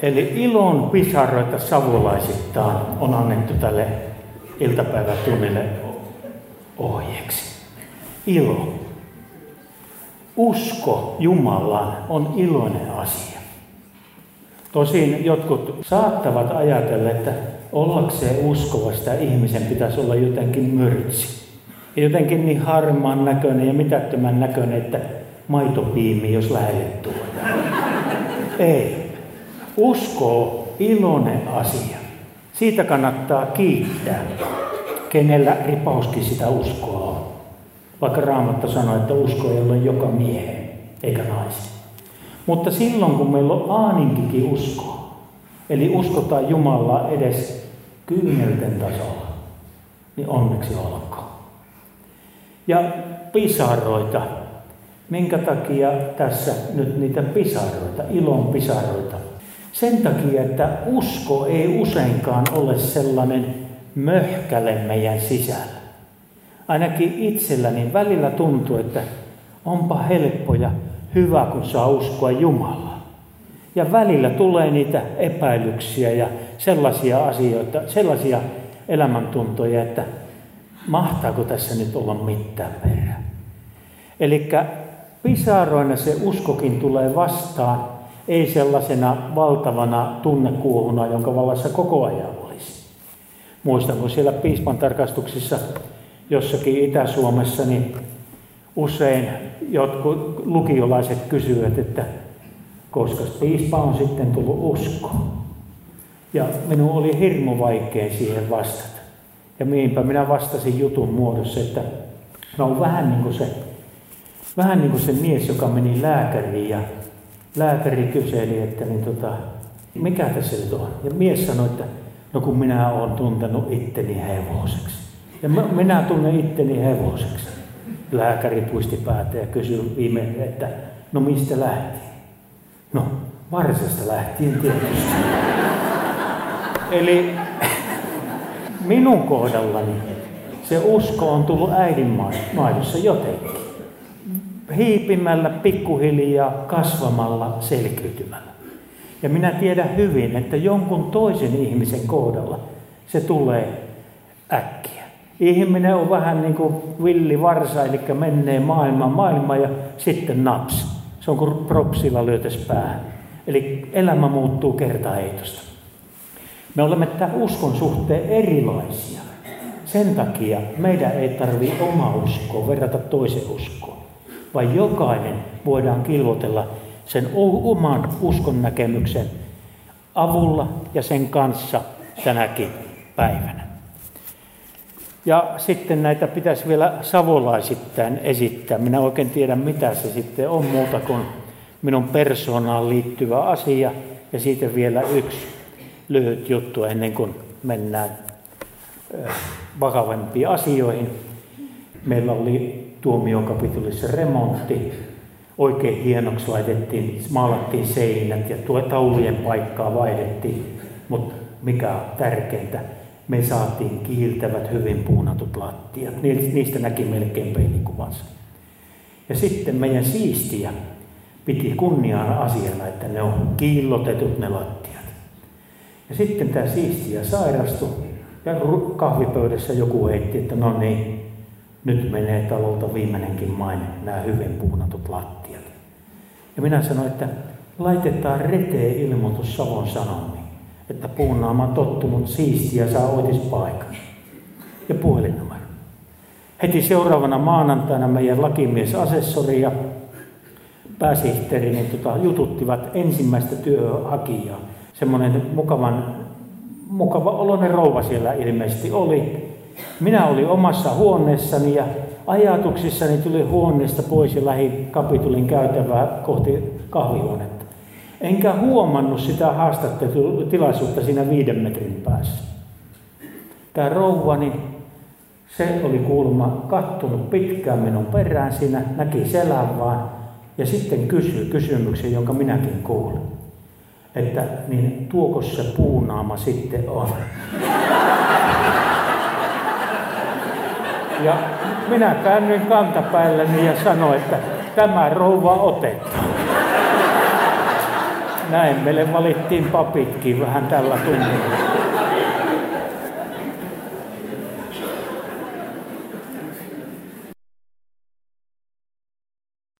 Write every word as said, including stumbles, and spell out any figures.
Eli ilon pisaroita savolaisittain on annettu tälle iltapäivätunnille ohjeeksi. Ilo. Usko Jumalaan on iloinen asia. Tosin jotkut saattavat ajatella, että ollakseen uskova sitä ihmisen pitäisi olla jotenkin mörtsi. Ja jotenkin niin harmaan näköinen ja mitättömän näköinen, että maitopiimi, jos lähelle tuodaan. Ei. Usko on iloinen asia. Siitä kannattaa kiittää, kenellä ripauskin sitä uskoa on. Vaikka Raamattu sanoo, että usko ei ole joka miehen eikä naisen. Mutta silloin, kun meillä on aaninkikin uskoa, eli uskotaan Jumalaa edes kyynelten tasolla, niin onneksi olkoon. Ja pisaroita. Minkä takia tässä nyt niitä pisaroita, ilon pisaroita? Sen takia, että usko ei useinkaan ole sellainen möhkäle meidän sisällä. Ainakin itselläni välillä tuntuu, että onpa helppo ja hyvä, kun saa uskoa Jumalaa. Ja välillä tulee niitä epäilyksiä ja sellaisia asioita, sellaisia elämäntuntoja, että mahtaako tässä nyt olla mitään perää. Elikkä pisaroina se uskokin tulee vastaan, ei sellaisena valtavana tunnekuohuna, jonka vallassa koko ajan olisi. Muistan, kun siellä piispan tarkastuksissa jossakin Itä-Suomessa, niin usein jotkut lukiolaiset kysyvät, että koska piispa on sitten tullut uskoon. Ja minun oli hirmu vaikea siihen vastata. Ja niinpä minä vastasin jutun muodossa, että mä oon vähän niin kuin se, vähän niin kuin se mies, joka meni lääkäriin ja lääkäri kyseli, että niin tota, mikä tässä nyt on? Ja mies sanoi, että no kun minä olen tuntenut itteni hevoseksi. Ja minä tunnen itteni hevoseksi. Lääkäri puisti päätä ja kysyi viimein, että no mistä lähtien? No varsasta lähtien tietysti. Eli minun kohdallani se usko on tullut äidin maidossa jotenkin. Hiipimällä, pikkuhiljaa, kasvamalla, selkiytymällä. Ja minä tiedän hyvin, että jonkun toisen ihmisen kohdalla se tulee äkkiä. Ihminen on vähän niin kuin villi varsa, eli menee maailman maailma ja sitten naps. Se on kuin propsilla lyötäs päähän. Eli elämä muuttuu kertaheitosta. Me olemme tämän uskon suhteen erilaisia. Sen takia meidän ei tarvitse omaa uskoa verrata toisen uskoon, vaan jokainen voidaan kilvotella sen oman uskon näkemyksen avulla ja sen kanssa tänäkin päivänä. Ja sitten näitä pitäisi vielä savolaisittain esittää. Minä oikein tiedä, mitä se sitten on muuta kuin minun persoonaan liittyvä asia. Ja siitä vielä yksi lyhyt juttu ennen kuin mennään vakavampiin asioihin. Meillä oli tuomiokapitulissa remontti. Oikein hienoksi laitettiin, maalattiin seinät ja tuo taulujen paikkaa vaihdettiin. Mutta mikä on tärkeintä, me saatiin kiiltävät, hyvin puunatut lattiat. Niistä näki melkein peilikuvansa. Ja sitten meidän siistiä piti kunniana asiana, että ne on kiillotetut ne lattiat. Ja sitten tämä siistiä sairastui ja kahvipöydässä joku heitti, että no niin, nyt menee talolta viimeinenkin maine, nämä hyvin puunatut lattiat. Ja minä sanoin, että laitetaan reteen ilmoitus Savon Sanomiin, että puunaama on tottunut siistiä saa oitispaikan. Ja puhelinnumero. Heti seuraavana maanantaina meidän lakimiesasessori ja pääsihteeri niin tota, jututtivat ensimmäistä työhakijaa. Semmoinen mukavan, mukava oloinen rouva siellä ilmeisesti oli. Minä olin omassa huoneessani ja ajatuksissani tuli huoneesta pois ja lähdin kapitulin käytävää kohti kahvihuonetta. Enkä huomannut sitä haastattelutilaisuutta siinä viiden metrin päässä. Tämä rouva, niin se oli kuulemma kattonut pitkään minun perään siinä, näki selän vaan ja sitten kysyi kysymyksen, jonka minäkin kuulin. Että niin tuoko se puunaama sitten on? Ja minä käännyin kantapäälleni ja sanoin, että tämä rouva otetaan. näin meille valittiin papitkin vähän tällä tunnilla.